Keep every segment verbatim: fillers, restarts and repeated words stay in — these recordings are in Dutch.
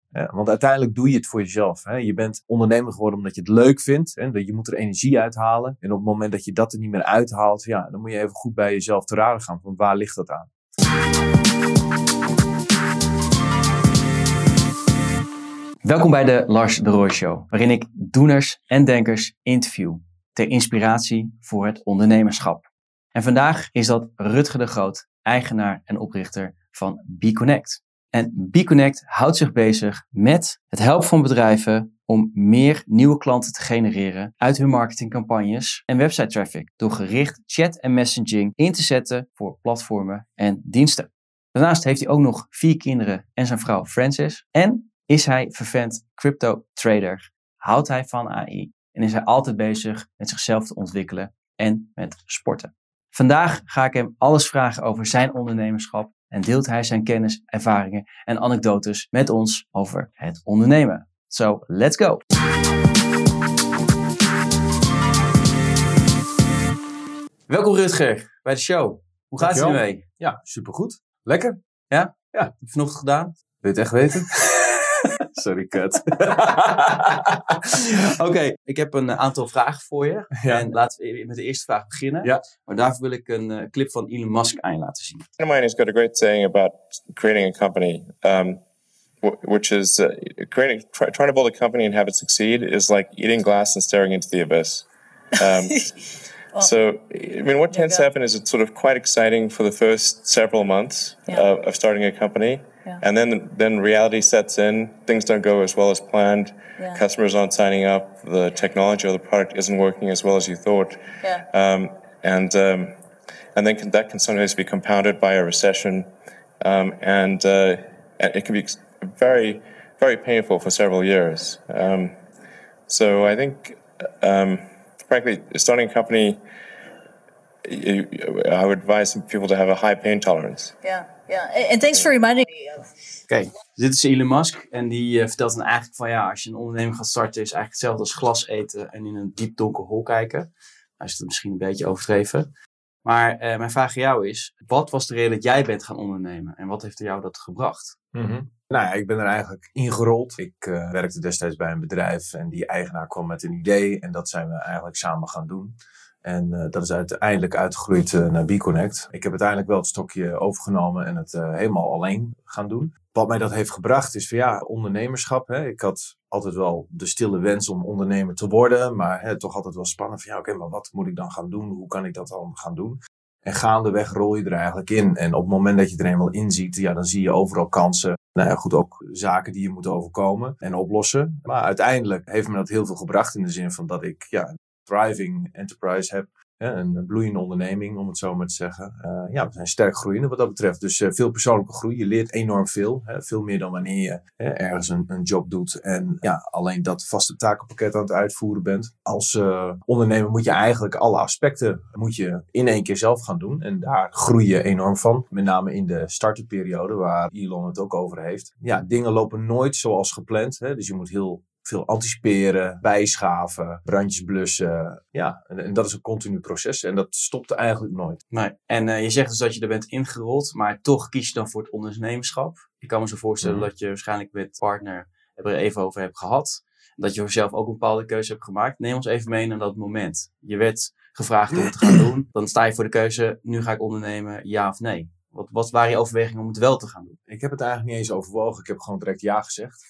Hè? Want uiteindelijk doe je het voor jezelf. Hè? Je bent ondernemer geworden omdat je het leuk vindt. Hè? Je moet er energie uithalen. En op het moment dat je dat er niet meer uithaalt, ja, dan moet je even goed bij jezelf te raden gaan. Want waar ligt dat aan? Welkom bij de Lars de Roy Show, waarin ik doeners en denkers interview ter inspiratie voor het ondernemerschap. En vandaag is dat Rutger de Groot, eigenaar en oprichter van BeConnect. En BeConnect houdt zich bezig met het helpen van bedrijven om meer nieuwe klanten te genereren uit hun marketingcampagnes en website traffic door gericht chat en messaging in te zetten voor platformen en diensten. Daarnaast heeft hij ook nog vier kinderen en zijn vrouw Frances en is hij vervent crypto trader, houdt hij van A I en is hij altijd bezig met zichzelf te ontwikkelen en met sporten. Vandaag ga ik hem alles vragen over zijn ondernemerschap en deelt hij zijn kennis, ervaringen en anekdotes met ons over het ondernemen. So, let's go! Welkom Rutger bij de show. Hoe gaat het er mee? Ja, supergoed. Lekker. Ja? Ja. Heb je vanochtend gedaan? Wil je het echt weten? Sorry, kut. Oké, okay, ik heb een aantal vragen voor je. Ja. En laten we met de eerste vraag beginnen. Ja. Maar daarvoor wil ik een uh, clip van Elon Musk aan je laten zien. A friend of mine has got a great saying about creating a company, um, w- which is uh, creating, try, trying to build a company and have it succeed is like eating glass and staring into the abyss. Um, well, so, I mean, what tends to happen is it's sort of quite exciting for the first several months yeah. uh, of starting a company. Yeah. And then then reality sets in. Things don't go as well as planned. Yeah. Customers aren't signing up. The technology or the product isn't working as well as you thought. Yeah. Um, and um, and then can, that can sometimes be compounded by a recession. Um, and uh, it can be very, very painful for several years. Um, so I think, um, frankly, starting a company, you, I would advise people to have a high pain tolerance. Yeah. Yeah, and thanks for reminding me of... Oké, okay, dit is Elon Musk en die uh, vertelt dan eigenlijk van ja, als je een onderneming gaat starten is eigenlijk hetzelfde als glas eten en in een diep donker hol kijken. Nou is dat misschien een beetje overdreven. Maar uh, mijn vraag aan jou is, wat was de reden dat jij bent gaan ondernemen en wat heeft jou dat gebracht? Mm-hmm. Nou ja, ik ben er eigenlijk ingerold. Ik uh, werkte destijds bij een bedrijf en die eigenaar kwam met een idee en dat zijn we eigenlijk samen gaan doen. En uh, dat is uiteindelijk uitgegroeid uh, naar BeConnect. Ik heb uiteindelijk wel het stokje overgenomen en het uh, helemaal alleen gaan doen. Wat mij dat heeft gebracht is van ja, ondernemerschap. Hè. Ik had altijd wel de stille wens om ondernemer te worden. Maar hè, toch altijd wel spannend van ja, oké, okay, maar wat moet ik dan gaan doen? Hoe kan ik dat dan gaan doen? En gaandeweg rol je er eigenlijk in. En op het moment dat je er eenmaal in ziet, ja, dan zie je overal kansen. Nou ja, goed, ook zaken die je moet overkomen en oplossen. Maar uiteindelijk heeft me dat heel veel gebracht in de zin van dat ik ja, thriving enterprise heb. Ja, een bloeiende onderneming, om het zo maar te zeggen. Uh, ja, we zijn sterk groeiende wat dat betreft. Dus uh, veel persoonlijke groei. Je leert enorm veel. Hè? Veel meer dan wanneer je hè, ergens een, een job doet. En ja, alleen dat vaste takenpakket aan het uitvoeren bent. Als uh, ondernemer moet je eigenlijk alle aspecten moet je in één keer zelf gaan doen. En daar groei je enorm van. Met name in de start-up periode, waar Elon het ook over heeft. Ja, dingen lopen nooit zoals gepland. Hè? Dus je moet heel veel anticiperen, bijschaven, brandjes blussen. Ja, en, en dat is een continu proces. En dat stopt eigenlijk nooit. Nee. En uh, je zegt dus dat je er bent ingerold, maar toch kies je dan voor het ondernemerschap. Ik kan me zo voorstellen mm. dat je waarschijnlijk met partner er even over hebt gehad. Dat je voor jezelf ook een bepaalde keuze hebt gemaakt. Neem ons even mee naar dat moment. Je werd gevraagd om het te gaan doen. Dan sta je voor de keuze, nu ga ik ondernemen, ja of nee. Wat, wat waren je overwegingen om het wel te gaan doen? Ik heb het eigenlijk niet eens overwogen. Ik heb gewoon direct ja gezegd.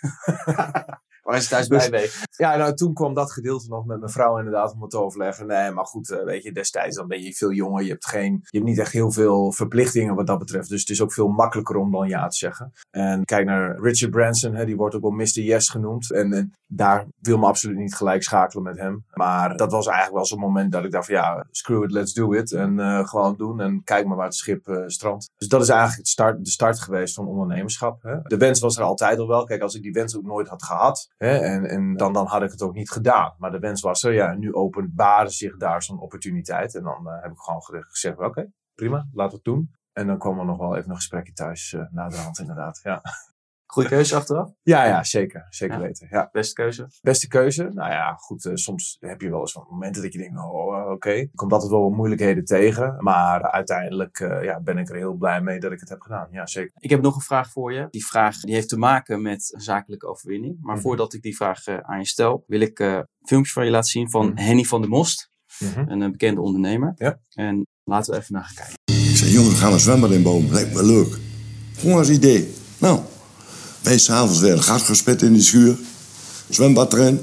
Waar is het thuis bij mee? Ja, nou toen kwam dat gedeelte nog met mijn vrouw inderdaad om het te overleggen. Nee, maar goed, weet je, destijds dan ben je veel jonger. Je hebt geen, je hebt niet echt heel veel verplichtingen wat dat betreft. Dus het is ook veel makkelijker om dan ja te zeggen. En kijk naar Richard Branson, hè, die wordt ook wel mister Yes genoemd. En, en daar wil me absoluut niet gelijk schakelen met hem. Maar dat was eigenlijk wel zo'n moment dat ik dacht van ja, screw it, let's do it. En uh, gewoon doen en kijk maar waar het schip uh, strandt. Dus dat is eigenlijk het start, de start geweest van ondernemerschap. Hè. De wens was er altijd al wel. Kijk, als ik die wens ook nooit had gehad, hè, en, en dan, dan had ik het ook niet gedaan. Maar de wens was er, ja, en nu openbaarde zich daar zo'n opportuniteit. En dan uh, heb ik gewoon gezegd, oké, okay, prima, laten we het doen. En dan kwam er nog wel even een gesprekje thuis uh, na de hand inderdaad, ja. Goede keuze achteraf? Ja, ja, zeker. Zeker Ja. weten. Ja. Beste keuze? Beste keuze? Nou ja, goed. Uh, soms heb je wel eens van momenten dat je denkt, oh, oké. Okay. Er komt altijd wel wat moeilijkheden tegen. Maar uiteindelijk uh, ja, ben ik er heel blij mee dat ik het heb gedaan. Ja, zeker. Ik heb nog een vraag voor je. Die vraag die heeft te maken met een zakelijke overwinning. Maar mm-hmm. voordat ik die vraag uh, aan je stel, wil ik uh, filmpjes van je laten zien van mm-hmm. Henny van der Most. Mm-hmm. Een uh, bekende ondernemer. Ja. En laten we even naar gaan kijken. Ik zei, jongen, we gaan een zwembad inbouwen. Lijkt me leuk. Gewoon als idee. Nou, wij s'avonds weer een gat gespit in die schuur. Zwembad erin.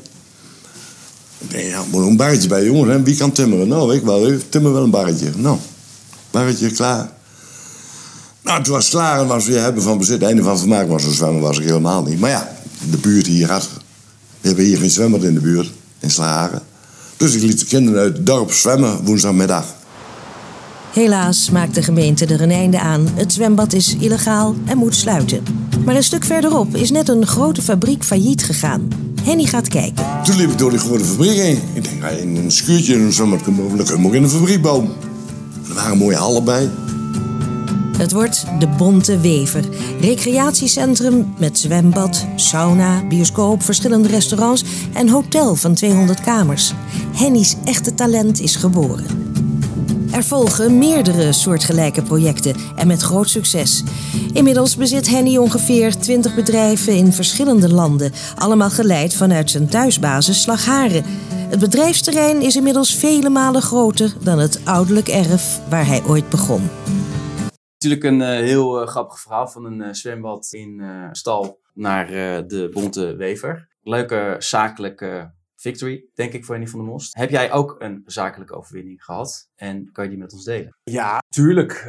Ik denk, ja, moet er een barretje bij, jongen. Hè? Wie kan timmeren? Nou, ik wel. Ik timmer wel een barretje. Nou, barretje klaar. Nou, toen was het klaar en was weer hebben van bezit. Het einde van vermaak was een zwemmen was ik helemaal niet. Maar ja, de buurt hier had... We hebben hier geen zwembad in de buurt. In Slagen. Dus ik liet de kinderen uit het dorp zwemmen woensdagmiddag. Helaas maakt de gemeente er een einde aan. Het zwembad is illegaal en moet sluiten. Maar een stuk verderop is net een grote fabriek failliet gegaan. Henny gaat kijken. Toen liep ik door die grote fabriek heen. Ik denk, ja, in een schuurtje in een zwembad kunnen we, dan kunnen we ook in een fabriek bouwen. Er waren mooie hallen bij. Het wordt de Bonte Wever. Recreatiecentrum met zwembad, sauna, bioscoop, verschillende restaurants en hotel van tweehonderd kamers. Henny's echte talent is geboren. Er volgen meerdere soortgelijke projecten en met groot succes. Inmiddels bezit Henny ongeveer twintig bedrijven in verschillende landen. Allemaal geleid vanuit zijn thuisbasis Slagharen. Het bedrijfsterrein is inmiddels vele malen groter dan het ouderlijk erf waar hij ooit begon. Natuurlijk een uh, heel uh, grappig verhaal van een uh, zwembad in uh, stal naar uh, de Bonte Wever. Leuke zakelijke victory, denk ik, voor Henny van der Most. Heb jij ook een zakelijke overwinning gehad? En kan je die met ons delen? Ja, tuurlijk.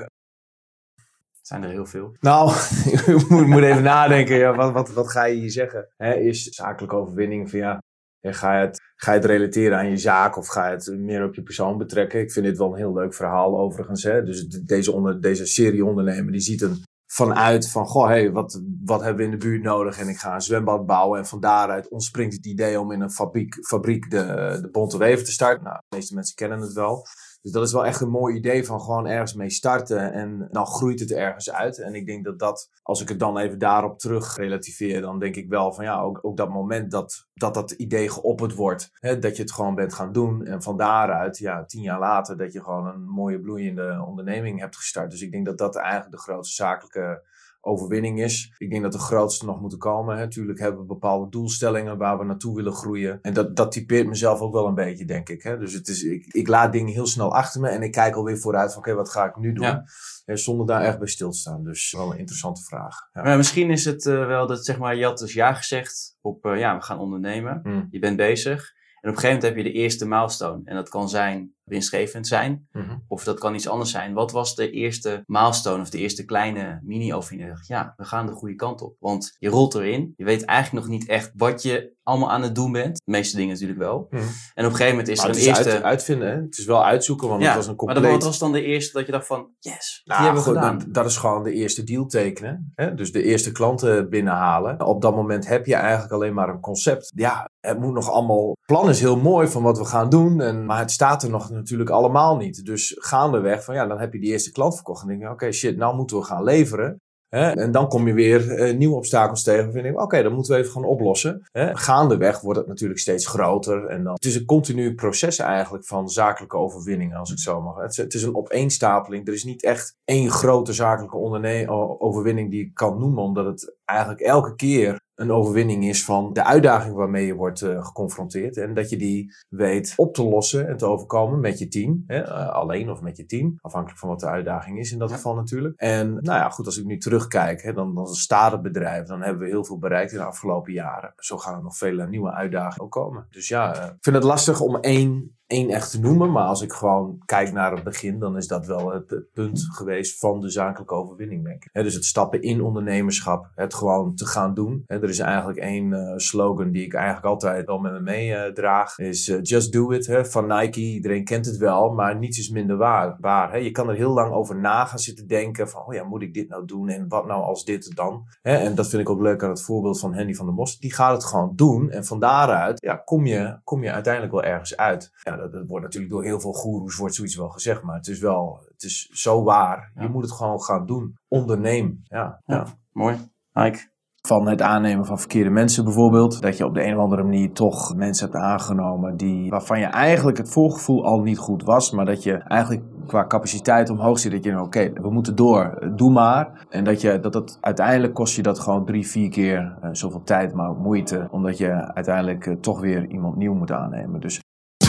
Zijn er heel veel? Nou, je moet, moet even nadenken. Ja, wat, wat, wat ga je hier zeggen? He, is zakelijke overwinning van ja... Ga je, het, ga je het relateren aan je zaak of ga je het meer op je persoon betrekken? Ik vind dit wel een heel leuk verhaal overigens. Hè? Dus deze, onder, deze serie ondernemer die ziet er vanuit van... Goh, hey, wat, wat hebben we in de buurt nodig? En ik ga een zwembad bouwen. En van daaruit ontspringt het idee om in een fabriek, fabriek de, de Bonte Wever te starten. Nou, de meeste mensen kennen het wel. Dus dat is wel echt een mooi idee van gewoon ergens mee starten. En dan groeit het ergens uit. En ik denk dat dat, als ik het dan even daarop terug relativeer, dan denk ik wel van ja, ook, ook dat moment dat, dat dat idee geopperd wordt. Hè, dat je het gewoon bent gaan doen. En van daaruit, ja, tien jaar later, dat je gewoon een mooie bloeiende onderneming hebt gestart. Dus ik denk dat dat eigenlijk de grootste zakelijke overwinning is. Ik denk dat de grootste nog moeten komen. Hè. Tuurlijk hebben we bepaalde doelstellingen waar we naartoe willen groeien. En dat, dat typeert mezelf ook wel een beetje, denk ik. Hè. Dus het is, ik, ik laat dingen heel snel achter me en ik kijk alweer vooruit van oké, okay, wat ga ik nu doen? Ja. En zonder daar echt bij stil te staan. Dus wel een interessante vraag. Ja. Maar misschien is het uh, wel dat, zeg maar, je had dus ja gezegd op, uh, ja, we gaan ondernemen. Mm. Je bent bezig. En op een gegeven moment heb je de eerste milestone. En dat kan zijn winstgevend zijn. Mm-hmm. Of dat kan iets anders zijn. Wat was de eerste milestone of de eerste kleine mini-overwinning? Ja, we gaan de goede kant op. Want je rolt erin. Je weet eigenlijk nog niet echt wat je allemaal aan het doen bent. De meeste dingen natuurlijk wel. Mm-hmm. En op een gegeven moment is maar er een het is eerste... Uit, uitvinden, hè? Het is wel uitzoeken, want ja, het was een compleet... maar wat was dan de eerste dat je dacht van, yes, nou, die hebben we goed, gedaan. Dat, dat is gewoon de eerste deal tekenen. Hè? Dus de eerste klanten binnenhalen. Op dat moment heb je eigenlijk alleen maar een concept. Ja, het moet nog allemaal... Het plan is heel mooi van wat we gaan doen. En, maar het staat er nog natuurlijk allemaal niet. Dus gaandeweg van ja, dan heb je die eerste klant verkocht. En denk je, oké, okay, shit, nou moeten we gaan leveren. Hè? En dan kom je weer uh, nieuwe obstakels tegen. En denk je, oké, okay, dan moeten we even gaan oplossen. Hè? Gaandeweg wordt het natuurlijk steeds groter. En dan, het is een continu proces eigenlijk van zakelijke overwinningen, als ik zo mag. Het is, het is een opeenstapeling. Er is niet echt één grote zakelijke onderne- overwinning die ik kan noemen. Omdat het eigenlijk elke keer een overwinning is van de uitdaging waarmee je wordt uh, geconfronteerd. En dat je die weet op te lossen en te overkomen met je team. Hè? Uh, alleen of met je team. Afhankelijk van wat de uitdaging is in dat ja. geval natuurlijk. En nou ja, goed, als ik nu terugkijk, hè, dan, dan staat het bedrijf. Dan hebben we heel veel bereikt in de afgelopen jaren. Zo gaan er nog vele nieuwe uitdagingen ook komen. Dus ja, uh, ik vind het lastig om één... één echt te noemen, maar als ik gewoon kijk naar het begin, dan is dat wel het, het punt geweest van de zakelijke overwinning, denk ik. He, dus het stappen in ondernemerschap, het gewoon te gaan doen. He, er is eigenlijk één uh, slogan die ik eigenlijk altijd wel met me meedraag, uh, is uh, just do it, he, van Nike. Iedereen kent het wel, maar niets is minder waar. waar he. Je kan er heel lang over na gaan zitten denken van, oh ja, moet ik dit nou doen en wat nou als dit dan? He, en dat vind ik ook leuk aan het voorbeeld van Henny van der Most. Die gaat het gewoon doen en van daaruit ja, kom, je, kom je uiteindelijk wel ergens uit. Ja, Dat, dat wordt natuurlijk door heel veel goeroes wordt zoiets wel gezegd. Maar het is wel, het is zo waar. Ja. Je moet het gewoon gaan doen. Onderneem. Ja, ja. ja mooi. Mike? Van het aannemen van verkeerde mensen bijvoorbeeld. Dat je op de een of andere manier toch mensen hebt aangenomen die, waarvan je eigenlijk het voorgevoel al niet goed was. Maar dat je eigenlijk qua capaciteit omhoog zit. Dat je, oké, okay, we moeten door, doe maar. En dat je dat het uiteindelijk kost je dat gewoon drie, vier keer uh, zoveel tijd, maar ook moeite. Omdat je uiteindelijk uh, toch weer iemand nieuw moet aannemen. Dus...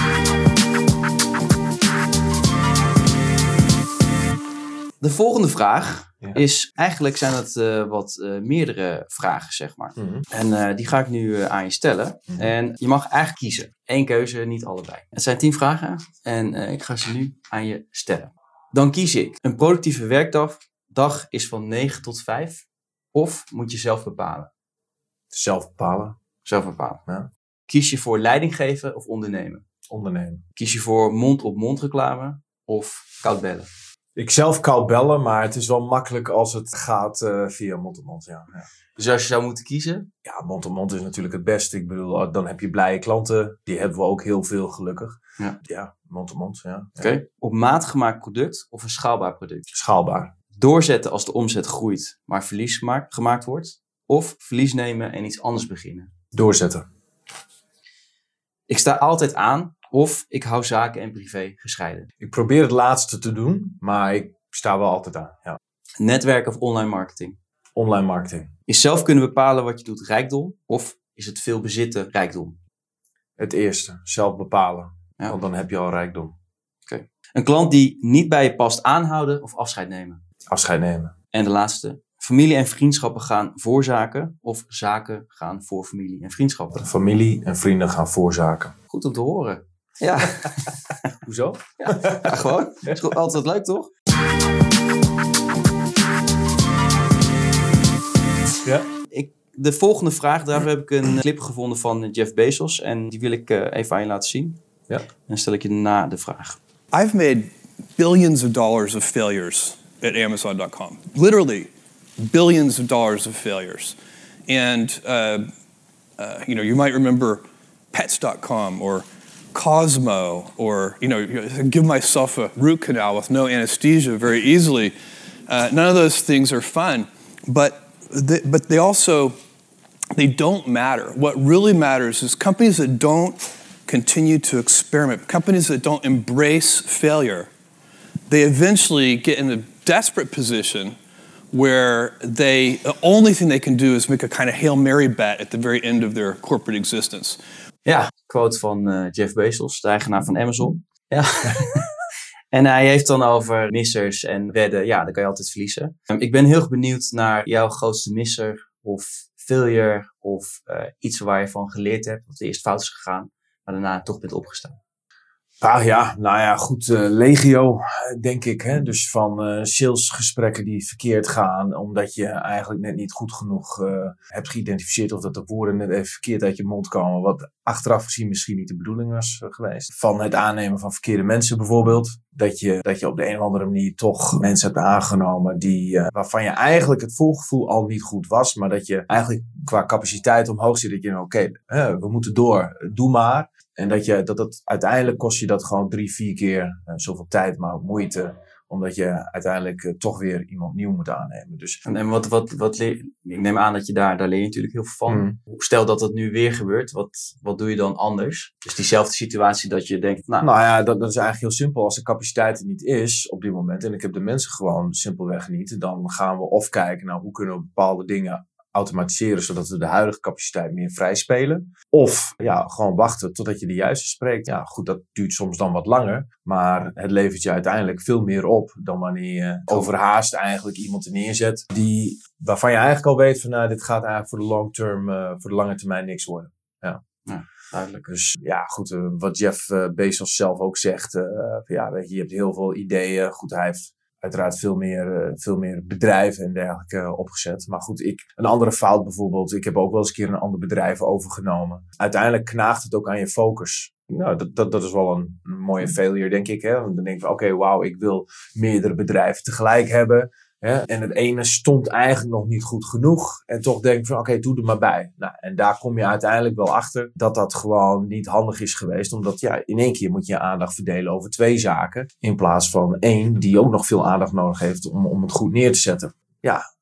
De volgende vraag ja. is, eigenlijk zijn het uh, wat uh, meerdere vragen, zeg maar. Mm-hmm. En uh, die ga ik nu uh, aan je stellen. Mm-hmm. En je mag eigenlijk kiezen. Eén keuze, niet allebei. Het zijn tien vragen en uh, ik ga ze nu aan je stellen. Dan kies ik. Een productieve werkdag dag is van negen tot vijf. Of moet je zelf bepalen? Zelf bepalen. Zelf bepalen. Ja. Kies je voor leiding geven of ondernemen? Ondernemen. Kies je voor mond-op-mond reclame of koud bellen? Ik zelf koud bellen, maar het is wel makkelijk als het gaat uh, via mond-op-mond. Ja. Ja. Dus als je zou moeten kiezen? Ja, mond-op-mond is natuurlijk het beste. Ik bedoel, dan heb je blije klanten. Die hebben we ook heel veel, gelukkig. Ja, ja mond-op-mond, ja. Oké. Okay. Op maat gemaakt product of een schaalbaar product? Schaalbaar. Doorzetten als de omzet groeit, maar verlies gemaakt, gemaakt wordt? Of verlies nemen en iets anders beginnen? Doorzetten. Ik sta altijd aan of ik hou zaken en privé gescheiden? Ik probeer het laatste te doen, maar ik sta wel altijd aan, ja. Netwerk of online marketing? Online marketing. Is zelf kunnen bepalen wat je doet rijkdom of is het veel bezitten rijkdom? Het eerste, zelf bepalen. Ja. Want dan heb je al rijkdom. Okay. Een klant die niet bij je past aanhouden of afscheid nemen? Afscheid nemen. En de laatste. Familie en vriendschappen gaan voor zaken of zaken gaan voor familie en vriendschappen? Familie en vrienden gaan voor zaken. Goed om te horen. Ja. Hoezo? Ja, ja gewoon. Is altijd leuk, toch? Ja. Ik, de volgende vraag, daarvoor heb ik een clip gevonden van Jeff Bezos. En die wil ik uh, even aan je laten zien. Ja. En dan stel ik je na de vraag. I've made billions of dollars of failures at Amazon dot com. Literally billions of dollars of failures. And, uh, uh, you know, you might remember pets dot com or Cosmo, or, you know, give myself a root canal with no anesthesia very easily. Uh, none of those things are fun, but they, but they also, they don't matter. What really matters is companies that don't continue to experiment, companies that don't embrace failure, they eventually get in a desperate position where they, the only thing they can do is make a kind of Hail Mary bet at the very end of their corporate existence. Ja, quote van uh, Jeff Bezos, de eigenaar van Amazon. Ja. En hij heeft dan over missers en wedden. Ja, dan kan je altijd verliezen. Um, ik ben heel erg benieuwd naar jouw grootste misser of failure of uh, iets waar je van geleerd hebt, wat eerst fout is gegaan, maar daarna toch bent opgestaan. Ah ja, nou ja, goed, uh, legio, denk ik. Hè? Dus van uh, salesgesprekken die verkeerd gaan, omdat je eigenlijk net niet goed genoeg uh, hebt geïdentificeerd of dat de woorden net even verkeerd uit je mond komen, wat achteraf gezien misschien niet de bedoeling was uh, geweest. Van het aannemen van verkeerde mensen bijvoorbeeld, dat je, dat je op de een of andere manier toch mensen hebt aangenomen die, uh, waarvan je eigenlijk het voorgevoel al niet goed was, maar dat je eigenlijk qua capaciteit omhoog zit, dat je, oké, okay, uh, we moeten door, doe maar. En dat je, dat het uiteindelijk kost je dat gewoon drie, vier keer uh, zoveel tijd, maar ook moeite. Omdat je uiteindelijk uh, toch weer iemand nieuw moet aannemen. Dus, en en wat, wat, wat leer, ik neem aan dat je daar, daar leer je natuurlijk heel veel van. Mm. Stel dat dat nu weer gebeurt, wat, wat doe je dan anders? Dus diezelfde situatie dat je denkt, nou... Nou ja, dat, dat is eigenlijk heel simpel. Als de capaciteit er niet is op dit moment, en ik heb de mensen gewoon simpelweg niet, dan gaan we of kijken naar hoe kunnen we bepaalde dingen automatiseren, zodat we de huidige capaciteit meer vrij spelen. Of ja, gewoon wachten totdat je de juiste spreekt. Ja, goed, dat duurt soms dan wat langer. Maar het levert je uiteindelijk veel meer op dan wanneer je overhaast eigenlijk iemand er neerzet die, waarvan je eigenlijk al weet van, nou, dit gaat eigenlijk voor de long term, uh, voor de lange termijn niks worden. Ja. Ja, duidelijk. Dus ja, goed, uh, wat Jeff uh, Bezos zelf ook zegt, uh, ja, weet je, je hebt heel veel ideeën. Goed, hij heeft uiteraard veel meer, uh, veel meer bedrijven en dergelijke uh, opgezet. Maar goed, ik, een andere fout bijvoorbeeld. Ik heb ook wel eens een keer een ander bedrijf overgenomen. Uiteindelijk knaagt het ook aan je focus. Nou, dat, dat, dat is wel een, een mooie failure, denk ik. Hè? Want dan denk ik van, oké, okay, wauw, ik wil meerdere bedrijven tegelijk hebben. Hè? En het ene stond eigenlijk nog niet goed genoeg. En toch denk ik van, oké, okay, doe er maar bij. Nou, en daar kom je uiteindelijk wel achter dat dat gewoon niet handig is geweest. Omdat ja, in één keer moet je je aandacht verdelen over twee zaken. In plaats van één die ook nog veel aandacht nodig heeft om, om het goed neer te zetten. Ja,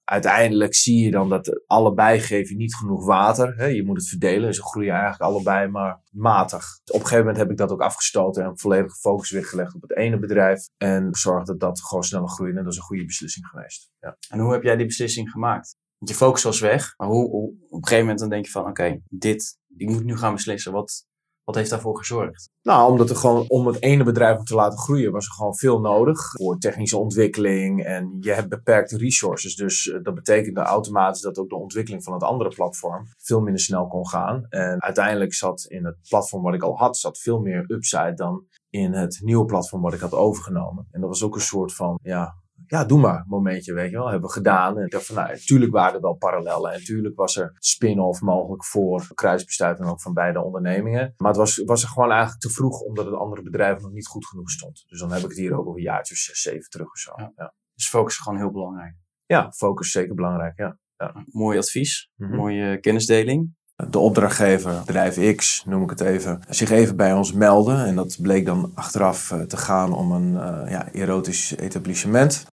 uiteindelijk zie je dan dat allebei geef je niet genoeg water. Hè? Je moet het verdelen. Ze groeien eigenlijk allebei maar matig. Op een gegeven moment heb ik dat ook afgestoten en volledig focus weer gelegd op het ene bedrijf. En zorg dat dat gewoon sneller groeit. En dat is een goede beslissing geweest. Ja. En hoe heb jij die beslissing gemaakt? Want je focus was weg. Maar hoe, hoe, op een gegeven moment dan denk je van, oké, okay, dit, ik moet nu gaan beslissen. Wat, wat heeft daarvoor gezorgd? Nou, omdat er gewoon, om het ene bedrijf te laten groeien, was er gewoon veel nodig voor technische ontwikkeling. En je hebt beperkte resources. Dus uh, dat betekende automatisch dat ook de ontwikkeling van het andere platform veel minder snel kon gaan. En uiteindelijk zat in het platform wat ik al had, zat veel meer upside dan in het nieuwe platform wat ik had overgenomen. En dat was ook een soort van, ja... Ja, doe maar, momentje, weet je wel. Hebben we gedaan. En ik dacht van, nou, natuurlijk waren er wel parallellen. En natuurlijk was er spin-off mogelijk voor kruisbestuiving ook van beide ondernemingen. Maar het was, was er gewoon eigenlijk te vroeg, omdat het andere bedrijf nog niet goed genoeg stond. Dus dan heb ik het hier ook over een jaartje of zes, zeven terug of zo. Ja. Ja. Dus focus is gewoon heel belangrijk. Ja, focus is zeker belangrijk, ja. ja. Mooi advies, Mm-hmm. mooie kennisdeling. De opdrachtgever, bedrijf X, noem ik het even, zich even bij ons melden. En dat bleek dan achteraf uh, te gaan om een uh, ja, erotisch etablissement.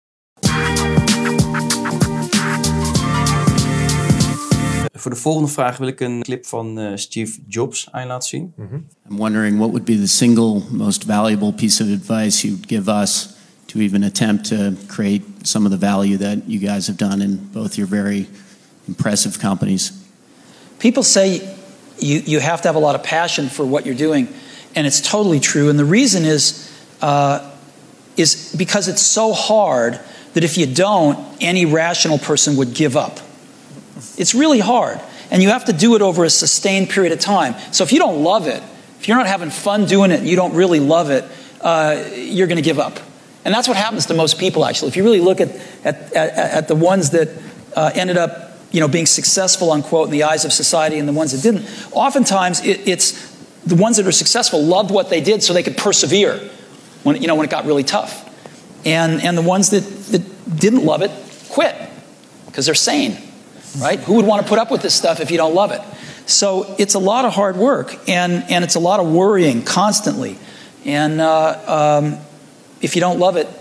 Voor de volgende vraag wil ik een clip van uh, Steve Jobs aan je laten zien. Mm-hmm. I'm wondering what would be the single most valuable piece of advice you'd give us to even attempt to create some of the value that you guys have done in both your very impressive companies. People say you, you have to have a lot of passion for what you're doing, and it's totally true. And the reason is, uh, is because it's so hard that if you don't, any rational person would give up. It's really hard, and you have to do it over a sustained period of time. So if you don't love it, if you're not having fun doing it, and you don't really love it, uh, you're going to give up. And that's what happens to most people, actually. If you really look at, at, at, at the ones that uh, ended up you know, being successful, unquote, in the eyes of society and the ones that didn't, oftentimes it, it's the ones that are successful loved what they did so they could persevere when, you know, when it got really tough. And, and the ones that, that didn't love it quit because they're sane, right? Who would want to put up with this stuff if you don't love it? So it's a lot of hard work, and, and it's a lot of worrying constantly. And uh, um, if you don't love it,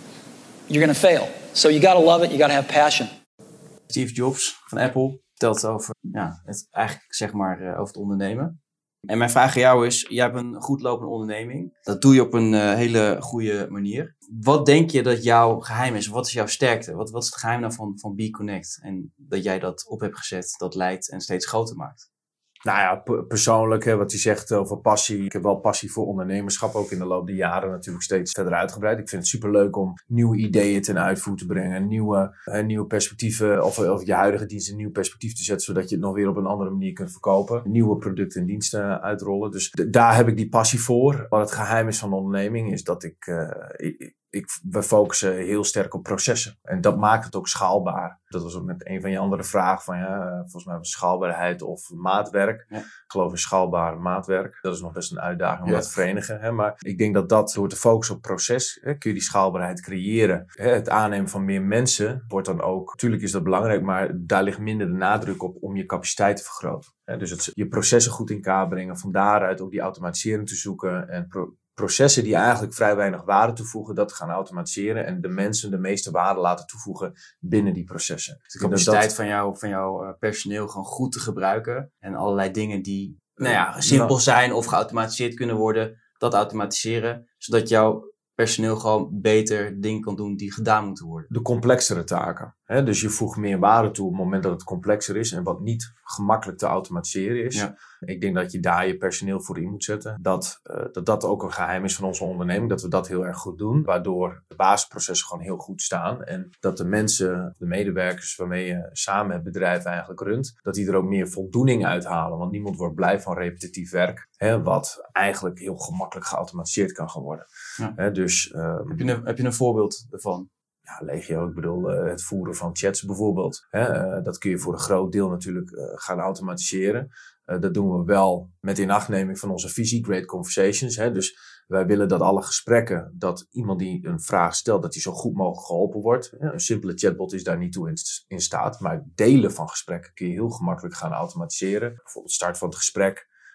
you're going to fail. So you got to love it, you got to have passion. Steve Jobs van Apple vertelt over, ja, het, eigenlijk zeg maar uh, over het ondernemen. En mijn vraag aan jou is, jij hebt een goed lopende onderneming. Dat doe je op een uh, hele goede manier. Wat denk je dat jouw geheim is? Wat is jouw sterkte? Wat, wat is het geheim nou van, van BeConnect? En dat jij dat op hebt gezet, dat leidt en steeds groter maakt? Nou ja, p- persoonlijk, hè, wat hij zegt over passie. Ik heb wel passie voor ondernemerschap, ook in de loop der jaren natuurlijk steeds verder uitgebreid. Ik vind het superleuk om nieuwe ideeën ten uitvoer te brengen. Nieuwe, hè, nieuwe perspectieven, of, of je huidige dienst een nieuw perspectief te zetten, zodat je het nog weer op een andere manier kunt verkopen. Nieuwe producten en diensten uitrollen. Dus d- daar heb ik die passie voor. Wat het geheim is van de onderneming is dat ik... Uh, ik Ik, we focussen heel sterk op processen. En dat maakt het ook schaalbaar. Dat was ook net een van je andere vragen. Van, ja, volgens mij was schaalbaarheid of maatwerk. Ja. Ik geloof in schaalbaar maatwerk. Dat is nog best een uitdaging om ja. dat te verenigen. Hè? Maar ik denk dat dat door te focussen op proces, hè, kun je die schaalbaarheid creëren. Hè? Het aannemen van meer mensen wordt dan ook... Natuurlijk is dat belangrijk, maar daar ligt minder de nadruk op om je capaciteit te vergroten. Hè? Dus het, je processen goed in kaart brengen. Van daaruit ook die automatisering te zoeken en... Pro- processen die eigenlijk vrij weinig waarde toevoegen, dat gaan automatiseren en de mensen de meeste waarde laten toevoegen binnen die processen. De capaciteit dat... van, jou, van jouw personeel gewoon goed te gebruiken en allerlei dingen die nou ja, simpel zijn of geautomatiseerd kunnen worden, dat automatiseren, zodat jouw personeel gewoon beter dingen kan doen die gedaan moeten worden. De complexere taken. Hè? Dus je voegt meer waarde toe op het moment dat het complexer is en wat niet gemakkelijk te automatiseren is. Ja. Ik denk dat je daar je personeel voor in moet zetten. Dat, uh, dat dat ook een geheim is van onze onderneming. Dat we dat heel erg goed doen. Waardoor de basisprocessen gewoon heel goed staan. En dat de mensen, de medewerkers waarmee je samen het bedrijf eigenlijk runt, dat die er ook meer voldoening uithalen. Want niemand wordt blij van repetitief werk. Hè, wat eigenlijk heel gemakkelijk geautomatiseerd kan gaan worden. Ja. Hè, dus, um, heb, je een, heb je een voorbeeld daarvan? Ja, legio, ik bedoel uh, het voeren van chats bijvoorbeeld. Hè, uh, dat kun je voor een groot deel natuurlijk uh, gaan automatiseren. Uh, dat doen we wel met inachtneming van onze visie, Great Conversations. Hè. Dus wij willen dat alle gesprekken, dat iemand die een vraag stelt, dat die zo goed mogelijk geholpen wordt. Ja, een simpele chatbot is daar niet toe in, in staat. Maar delen van gesprekken kun je heel gemakkelijk gaan automatiseren. Bijvoorbeeld start van het gesprek.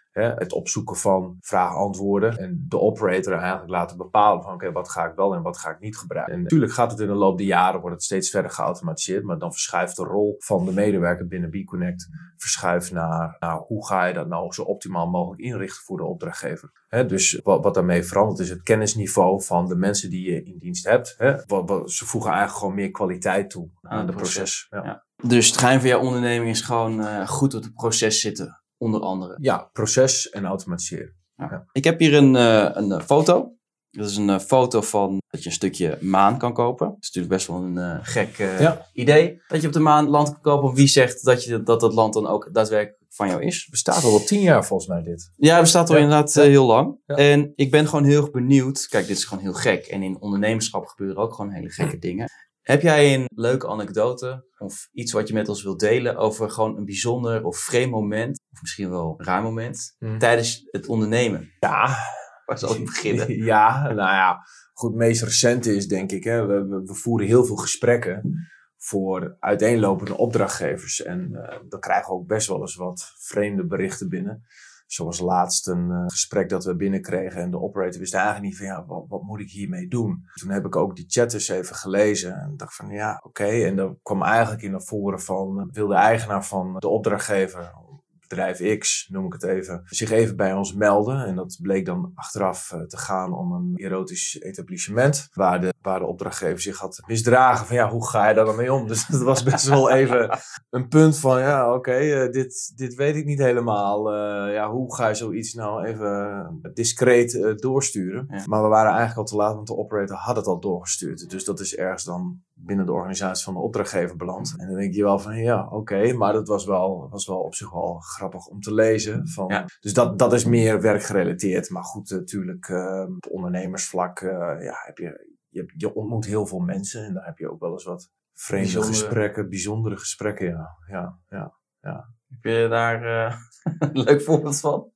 Hè, het opzoeken van vraag-antwoorden en de operator eigenlijk laten bepalen van oké, okay, wat ga ik wel en wat ga ik niet gebruiken. En natuurlijk gaat het in de loop der jaren, wordt het steeds verder geautomatiseerd, maar dan verschuift de rol van de medewerker binnen BeConnect verschuift naar, naar hoe ga je dat nou zo optimaal mogelijk inrichten voor de opdrachtgever. Hè, dus wat, wat daarmee verandert is het kennisniveau van de mensen die je in dienst hebt. Hè. Wat, wat, ze voegen eigenlijk gewoon meer kwaliteit toe aan het proces. proces. Ja. Ja. Dus het geheim van jouw onderneming is gewoon uh, goed op het proces zitten. Onder andere. Ja, proces en automatiseren. Ja. Ja. Ik heb hier een, uh, een foto. Dat is een uh, foto van dat je een stukje maan kan kopen. Dat is natuurlijk best wel een uh, gek uh, ja. idee. Dat je op de maan land kan kopen. Wie zegt dat je, dat, dat land dan ook daadwerkelijk van jou is? Bestaat al wel tien jaar volgens mij dit. Ja, het bestaat al ja. inderdaad uh, heel lang. Ja. En ik ben gewoon heel erg benieuwd. Kijk, dit is gewoon heel gek. En in ondernemerschap gebeuren ook gewoon hele gekke dingen. Heb jij een leuke anekdote of iets wat je met ons wilt delen over gewoon een bijzonder of vreemd moment, of misschien wel een raar moment, hmm. tijdens het ondernemen? Ja. Waar zal ik beginnen? Ja, nou ja, goed, het meest recente is denk ik, hè, we, we, we voeren heel veel gesprekken voor uiteenlopende opdrachtgevers en uh, dan krijgen we ook best wel eens wat vreemde berichten binnen. Zoals laatst een uh, gesprek dat we binnenkregen en de operator wist eigenlijk niet van ja, wat, wat moet ik hiermee doen? Toen heb ik ook die chat eens even gelezen en dacht van ja, oké. Okay. En dan kwam eigenlijk in naar voren van, uh, wil de eigenaar van de opdrachtgever, bedrijf X, noem ik het even, zich even bij ons melden. En dat bleek dan achteraf uh, te gaan om een erotisch etablissement, waar de, waar de opdrachtgever zich had misdragen van ja, hoe ga je daar dan mee om? Dus dat was best wel even een punt van ja, oké, okay, uh, dit, dit weet ik niet helemaal. Uh, ja, hoe ga je zoiets nou even discreet uh, doorsturen? Ja. Maar we waren eigenlijk al te laat, want de operator had het al doorgestuurd. Dus dat is ergens dan binnen de organisatie van de opdrachtgever beland. En dan denk je wel van ja, oké, okay, maar dat was wel, was wel op zich wel grappig om te lezen. Van, ja. Dus dat, dat is meer werkgerelateerd. Maar goed, natuurlijk uh, op ondernemersvlak uh, ja, heb je, je, je ontmoet heel veel mensen. En daar heb je ook wel eens wat vreemde bijzondere gesprekken, bijzondere gesprekken. Ja, ja, ja, ja. Heb je daar uh, een leuk voorbeeld van?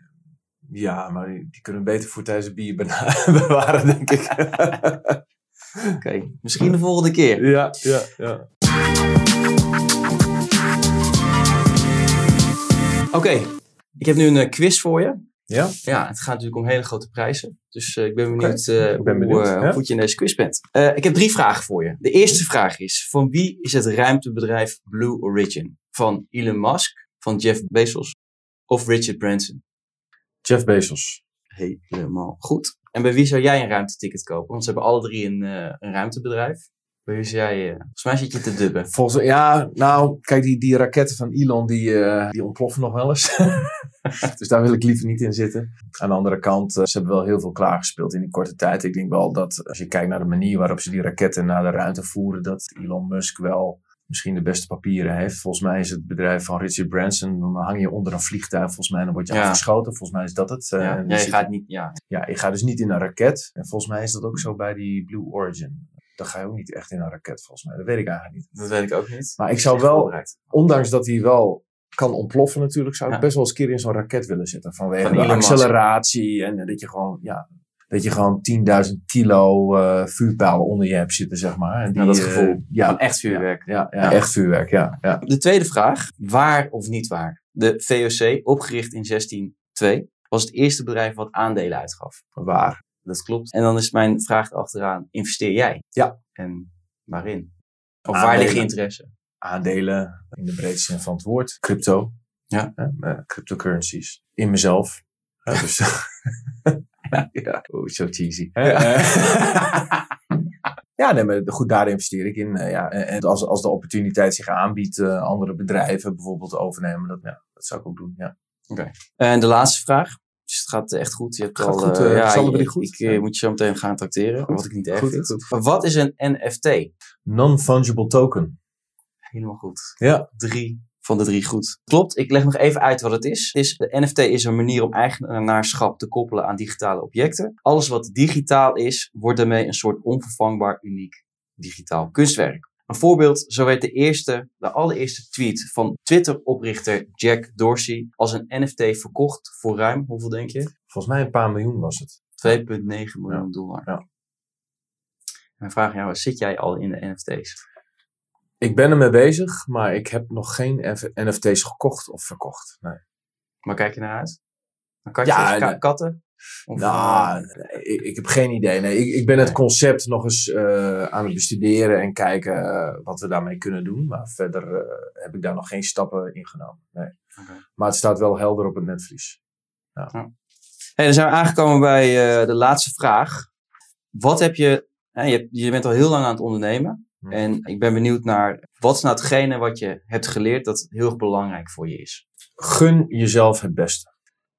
Ja, maar die, die kunnen beter voor tijdens het bier bewaren, denk ik. Oké, okay. Misschien de volgende keer. Ja, ja, ja. Oké, okay. Ik heb nu een uh, quiz voor je. Ja? Ja, het gaat natuurlijk om hele grote prijzen. Dus uh, ik ben benieuwd, uh, ik ben benieuwd hoe, uh, ja? hoe goed je in deze quiz bent. Uh, ik heb drie vragen voor je. De eerste vraag is, van wie is het ruimtebedrijf Blue Origin? Van Elon Musk, van Jeff Bezos of Richard Branson? Jeff Bezos. Helemaal goed. En bij wie zou jij een ruimteticket kopen? Want ze hebben alle drie een, uh, een ruimtebedrijf. Bij wie zou jij... Uh, volgens mij zit je te dubben. Volgens, ja, nou, kijk, die, die raketten van Elon, die, uh, die ontploffen nog wel eens. Dus daar wil ik liever niet in zitten. Aan de andere kant, uh, ze hebben wel heel veel klaargespeeld in die korte tijd. Ik denk wel dat, als je kijkt naar de manier waarop ze die raketten naar de ruimte voeren, dat Elon Musk wel misschien de beste papieren heeft. Volgens mij is het bedrijf van Richard Branson, dan hang je onder een vliegtuig, volgens mij, dan word je ja. afgeschoten. Volgens mij is dat het. Uh, ja, ja, je gaat niet, ja. ja, je gaat dus niet in een raket. En volgens mij is dat ook zo bij die Blue Origin. Dan ga je ook niet echt in een raket, volgens mij. Dat weet ik eigenlijk niet. Dat weet ik ook niet. Maar ik zou wel, ondanks dat hij wel kan ontploffen natuurlijk, zou ik ja. best wel eens een keer in zo'n raket willen zitten. Vanwege van de acceleratie en dat je gewoon, ja, dat je gewoon tienduizend kilo uh, vuurpijlen onder je hebt zitten, zeg maar. En die, ja, dat gevoel. Uh, ja, van echt vuurwerk. Ja, ja, ja, echt vuurwerk, ja, ja. De tweede vraag, waar of niet waar? De V O C, opgericht in zestien twee, was het eerste bedrijf wat aandelen uitgaf. Waar? Dat klopt. En dan is mijn vraag achteraan, investeer jij? Ja. En waarin? Of aandelen. Waar ligt je interesse? Aandelen, in de breedste zin van het woord. Crypto. Ja. Uh, cryptocurrencies. In mezelf. Uh, dus ja. Oh, zo cheesy. Ja. Ja, nee, maar goed, daar investeer ik in. Uh, ja. En als, als de opportuniteit zich aanbiedt, uh, andere bedrijven bijvoorbeeld overnemen, dat, ja, dat zou ik ook doen, ja. Oké. Okay. En de laatste vraag. Dus het gaat echt goed. Je hebt gaat al, goed, uh, ja, je, goed. Ik ja. moet je zo meteen gaan tracteren, goed. Wat ik niet erg goed, vind. Goed. Maar wat is een N F T? Non-fungible token. Helemaal goed. Ja. Drie van de drie goed. Klopt, ik leg nog even uit wat het is. Het is de N F T is een manier om eigenaarschap te koppelen aan digitale objecten. Alles wat digitaal is, wordt daarmee een soort onvervangbaar, uniek digitaal kunstwerk. Een voorbeeld, zo werd de eerste, de allereerste tweet van Twitter-oprichter Jack Dorsey als een N F T verkocht voor ruim, hoeveel denk je? Volgens mij een paar miljoen was het. twee komma negen miljoen ja. dollar. Ja. Mijn vraag aan jou is, zit jij al in de N F T's? Ik ben ermee bezig, maar ik heb nog geen N F T's gekocht of verkocht. Nee. Maar kijk je naar uit? Katjes, Ja, ka- nee. katten? Of, Nou, nee, ik, ik heb geen idee. Nee, ik, ik ben het concept nog eens uh, aan het bestuderen en kijken uh, wat we daarmee kunnen doen. Maar verder uh, heb ik daar nog geen stappen in genomen. Nee. Okay. Maar het staat wel helder op het netvlies. Ja. Ja. Hey, dan zijn we aangekomen bij uh, de laatste vraag. Wat heb je, hè, je, je bent al heel lang aan het ondernemen. Hmm. En ik ben benieuwd naar, wat is nou hetgene wat je hebt geleerd dat heel erg belangrijk voor je is? Gun jezelf het beste.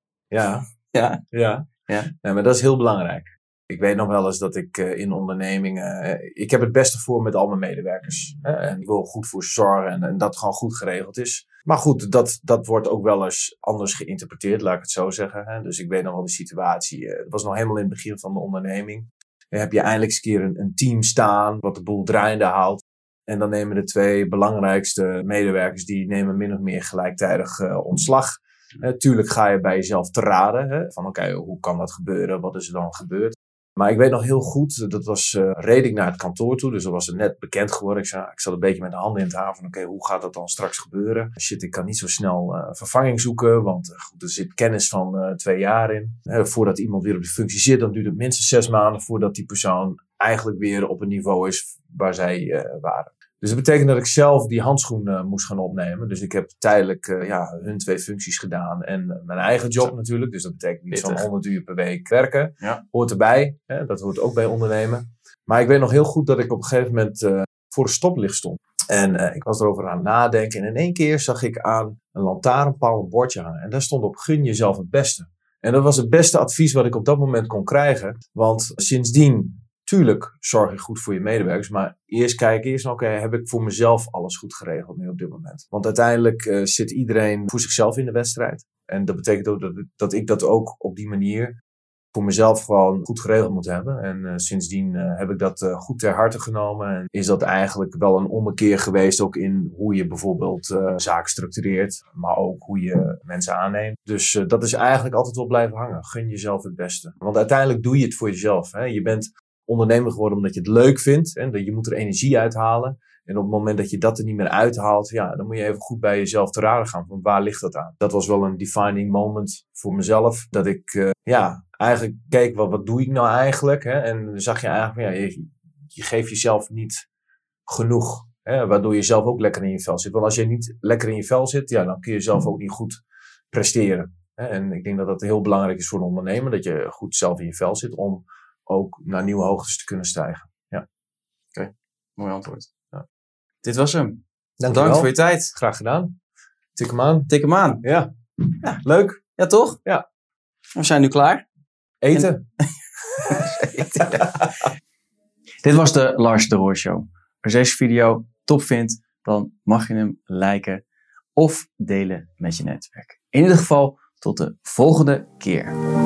Ja. Ja. Ja. Ja. Ja, maar dat is heel belangrijk. Ik weet nog wel eens dat ik uh, in ondernemingen... Uh, ik heb het beste voor met al mijn medewerkers. Hè, en ik wil goed voor ze zorgen en, en dat het gewoon goed geregeld is. Maar goed, dat, dat wordt ook wel eens anders geïnterpreteerd, laat ik het zo zeggen. Hè. Dus ik weet nog wel de situatie. Uh, het was nog helemaal in het begin van de onderneming. Dan heb je eindelijk eens een keer een, een team staan wat de boel draaiende houdt. En dan nemen de twee belangrijkste medewerkers, die nemen min of meer gelijktijdig uh, ontslag. Uh, tuurlijk ga je bij jezelf te raden. Hè, van oké, okay, hoe kan dat gebeuren? Wat is er dan gebeurd? Maar ik weet nog heel goed, dat was, uh, reed ik naar het kantoor toe. Dus dat was er net bekend geworden. Ik, zei, ik zat een beetje met de handen in het haar van oké, okay, hoe gaat dat dan straks gebeuren? Shit, ik kan niet zo snel uh, vervanging zoeken. Want uh, goed, er zit kennis van uh, twee jaar in. Uh, voordat iemand weer op de functie zit, dan duurt het minstens zes maanden voordat die persoon eigenlijk weer op een niveau is waar zij uh, waren. Dus dat betekent dat ik zelf die handschoen uh, moest gaan opnemen. Dus ik heb tijdelijk uh, ja, hun twee functies gedaan. En uh, mijn eigen job natuurlijk. Dus dat betekent iets van honderd uur per week werken. Ja. Hoort erbij. Hè? Dat hoort ook bij ondernemen. Maar ik weet nog heel goed dat ik op een gegeven moment uh, voor de stoplicht stond. En uh, ik was erover aan het nadenken. En in één keer zag ik aan een lantaarnpaal een bordje hangen. En daar stond op: gun jezelf het beste. En dat was het beste advies wat ik op dat moment kon krijgen. Want sindsdien... Tuurlijk zorg je goed voor je medewerkers, maar eerst kijken, eerst oké, okay, heb ik voor mezelf alles goed geregeld nu op dit moment? Want uiteindelijk uh, zit iedereen voor zichzelf in de wedstrijd. En dat betekent ook dat, dat ik dat ook op die manier voor mezelf gewoon goed geregeld moet hebben. En uh, sindsdien uh, heb ik dat uh, goed ter harte genomen. En is dat eigenlijk wel een ommekeer geweest ook in hoe je bijvoorbeeld uh, zaken structureert, maar ook hoe je mensen aanneemt. Dus uh, dat is eigenlijk altijd wel blijven hangen. Gun jezelf het beste. Want uiteindelijk doe je het voor jezelf. Hè? Je bent ondernemer geworden omdat je het leuk vindt. Hè? Je moet er energie uithalen. En op het moment dat je dat er niet meer uithaalt, ja, dan moet je even goed bij jezelf te raden gaan. Van waar ligt dat aan? Dat was wel een defining moment voor mezelf. Dat ik uh, ja, eigenlijk keek, wat, wat doe ik nou eigenlijk? Hè? En dan zag je eigenlijk, ja, je, je geeft jezelf niet genoeg. Hè? Waardoor je zelf ook lekker in je vel zit. Want als je niet lekker in je vel zit, ja, dan kun je zelf ook niet goed presteren. Hè? En ik denk dat dat heel belangrijk is voor een ondernemer. Dat je goed zelf in je vel zit om ook naar nieuwe hoogtes te kunnen stijgen. Ja. Oké, okay. Mooi antwoord. Ja. Dit was hem. Dank Bedankt voor je tijd. Graag gedaan. Tik hem aan. Tik hem aan. Ja. Ja. Leuk. Ja, toch? Ja. We zijn nu klaar. Eten. En... Eten, ja. Dit was de Lars de Roor Show. Als je deze video top vindt, dan mag je hem liken of delen met je netwerk. In ieder geval, tot de volgende keer.